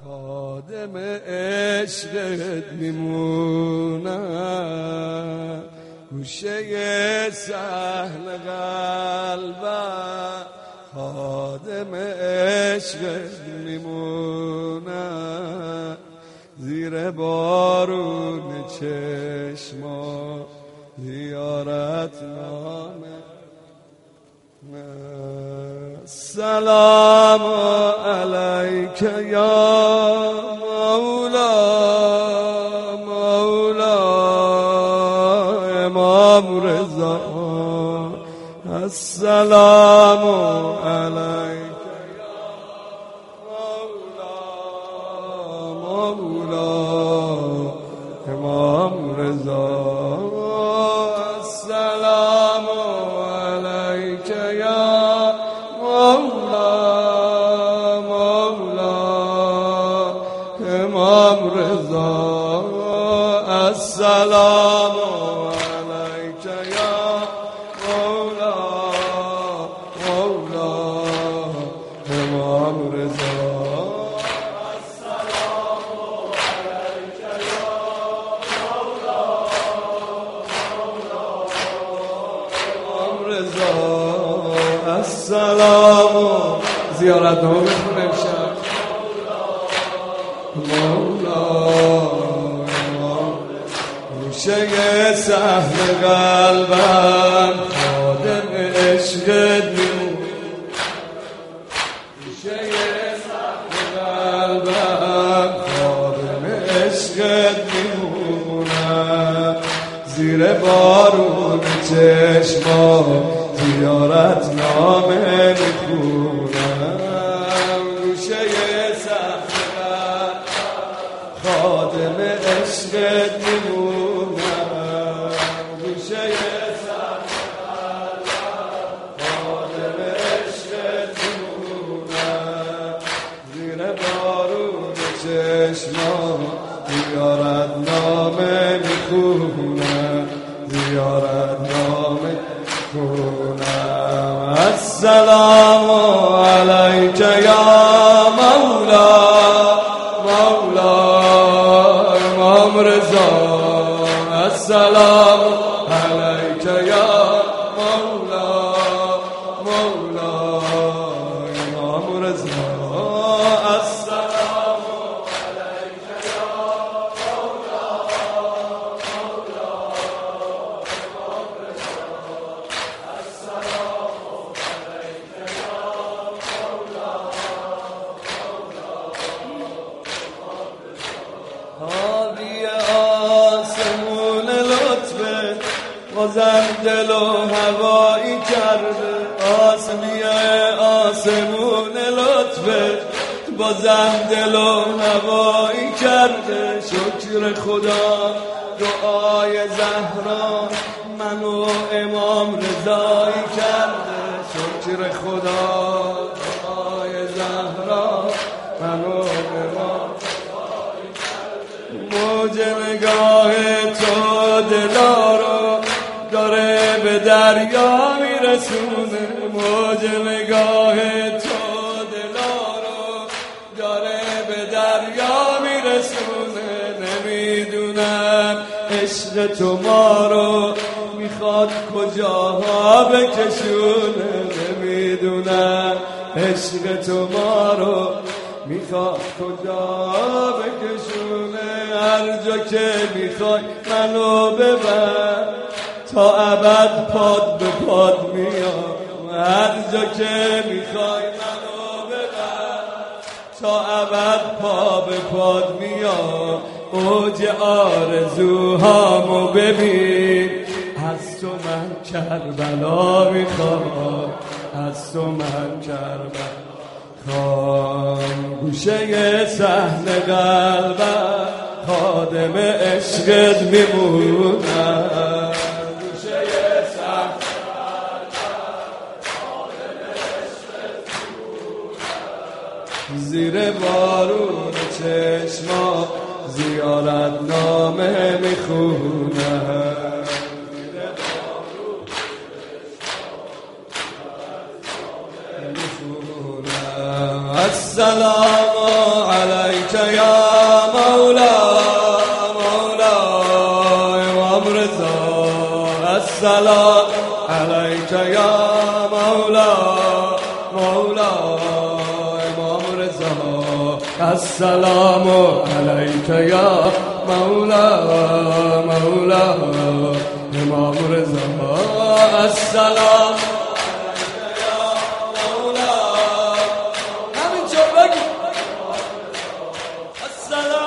خادم عشقت میمونم، گوشه صحن قلبم. خادم عشقت میمونم، زیر بارون چشما زیارت نامه. سلام علیک یا مولا، مولا امام رضا. السلام علیک یا مولا، مولا امام رضا. السلام علیک یا مولا، مولا امام رضا. السلام علیک یا مولا، مولا امام رضا. السلام علیک یا مولا، مولا امام رضا. السلام زیارت نامه بخونه امشب. مولا گوشه صحن قلبم، خادم عشقت میمونم. گوشه صحن قلبم، خادم عشقت میمونم. زیر بارون چشما زیارت نامه میخونم. گوشه صحن قلبم، خادم عشقت میمونم. گوشه صحن قلبم، خادم عشقت میمونم. زیر بارون چشما زیارت نامه میخونم، زیارت نامه میخونم. السلام علیک یا مولا، مولا امام رضا. السلام علیک یا مولا، مولا امام رضا. السلام علیک یا مولا، مولا امام رضا. السلام علیک یا مولا، مولا امام رضا. حاوی آسمون لطفه، بازم دل و هوایی کرده. آسمی آسمون لطفه، بازم دل و هوایی کرده. شکر خدا دعای زهرا منو امام رضایی کرده. شکر خدا دعای زهرا منو امام موج نگاه تو دلا رو داره به دریا میرسونه. موج نگاه تو دلا رو داره به دریا میرسونه. نمیدونم عشق تو ما رو میخواد کجاها بکشونه. نمیدونم عشق تو ما رو میخواد کجا بکشونه. هر جا که میخوای منو ببر، تا ابد پاد به پاد میام. هر جا که میخوای منو ببر، تا ابد پا به پاد میام. اوج آرزوهامو ببین، از تو من کربلا میخوام. از تو من کربلا خان. گوشه صحن قلبم، خادم عشقت میمونم. گوشه صحن قلبم، خادم عشقت میمونم. زیر بارون چشما زیارت نامه میخونم. السلام علیک السلام علیک یا مولا مولا امام رضا السلام علیک یا مولا همین جا بگی السلام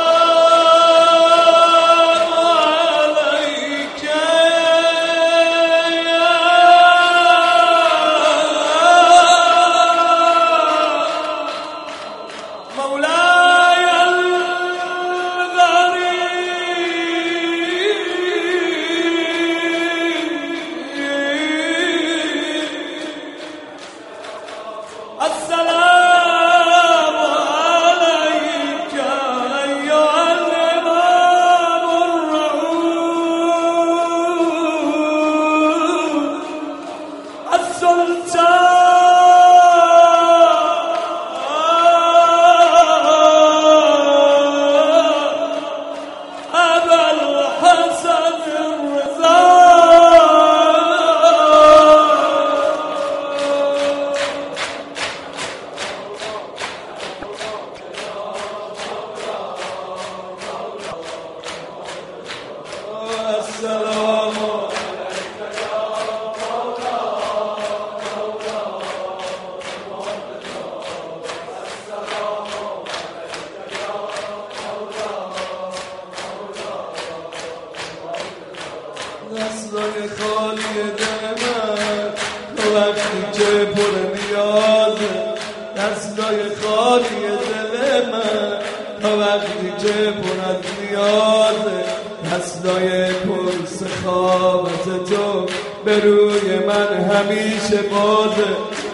دستای خالی دل من تو وقتی که پر نیازه دستای خالی دل من تو وقتی که پر از نیازه دستای پر سخاوت تو به روی من همیشه بازه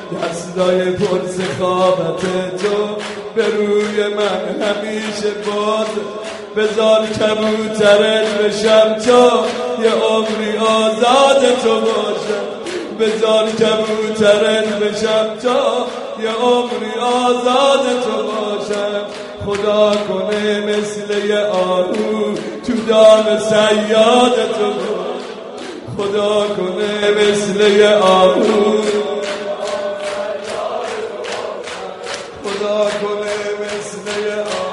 دستای پر سخاوت تو به روی من همیشه بازه بذار کبوترت بشم تا یه عمری آزاد تو باشم بذار کبوترت بشم تا یه عمری آزاد تو باشم خدا کنه مثل یه آهو تو دام صیاد تو باشم خدا کنه مثل یه آهو خدا کنه مثل یه آهو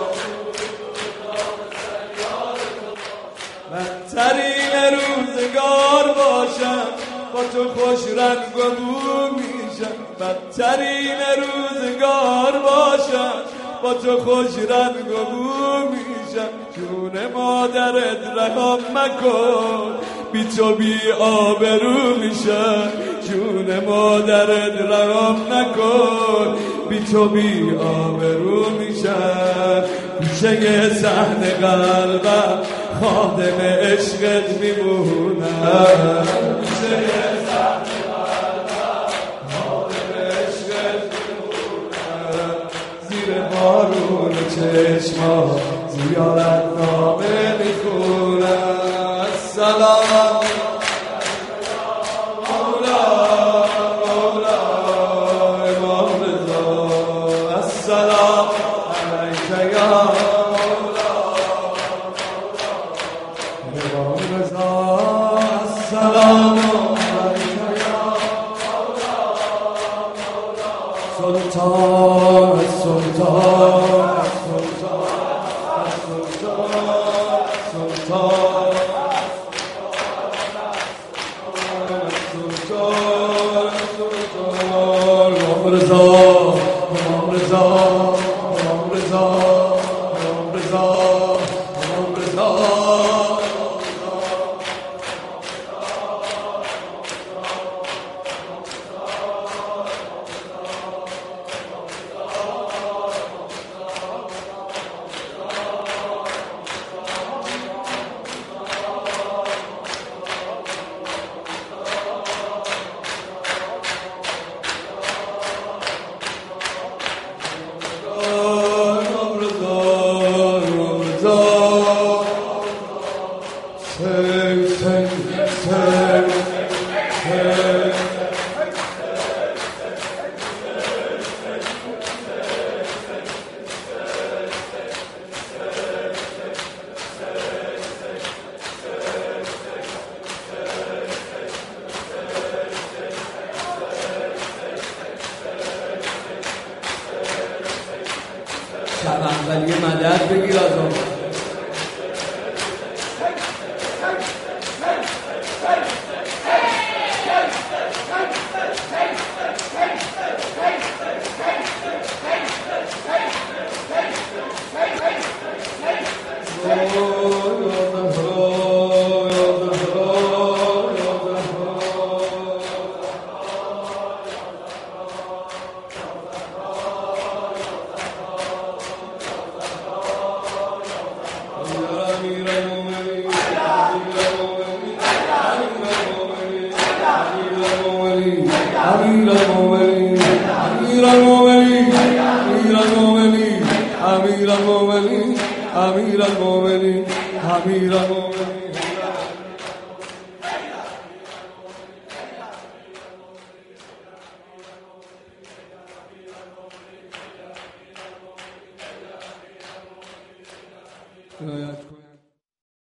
من ترین روزگار باشم با تو خوش رنگ و بو میشم من ترین روزگار باشم با تو خوش رنگ و بو میشم جون مادرت رها مکن بی تو بی آبرو میشم جون مادرت رها نکن بی تو بی آبرو میشم گوشه صحن قلبم خادم عشقت میمونم گوشه صحن قلبم خادم عشقت میمونم زیر بارون چشما زیارت نامه میخونم السلام مولا مولا امام رضا السلام علیک یا السلام علیک یا سلطان سلطان سلطان سلطان سلطان امام رضا امام رضا امام رضا شب یه مدد بگیر از آن امیر المومنین عنایت کن.